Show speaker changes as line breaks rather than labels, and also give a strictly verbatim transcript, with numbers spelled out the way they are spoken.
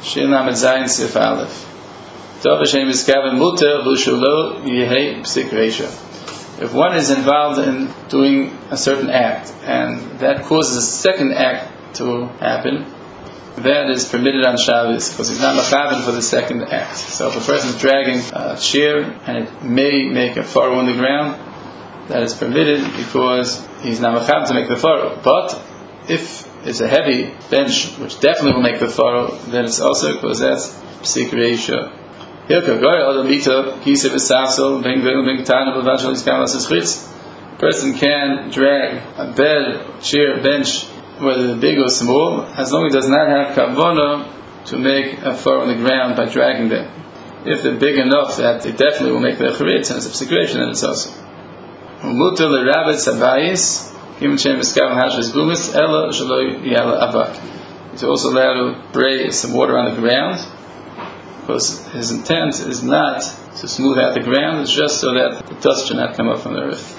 Shin Lamed Zayin Sif Aleph. Tov Hashem Iskaven Muter V'Shulo Yehei Psik Reisha. If one is involved in doing a certain act, and that causes a second act to happen, that is permitted on Shabbos, because he's not mechaven for the second act. So if a person is dragging a chair, and it may make a furrow in the ground, that is permitted because he's not mechaven to make the furrow. But if it's a heavy bench, which definitely will make the furrow, then it's also because that's psik reisha. Person can drag a bed, chair, bench, whether big or small, as long as it does not have kavana to make a furrow in the ground by dragging them. If they're big enough that they definitely will make the charitz, and it's a psik reisha, then it's also. He's also allowed to spray some water on the ground, because his intent is not to smooth out the ground, it's just so that the dust should not come up from the earth.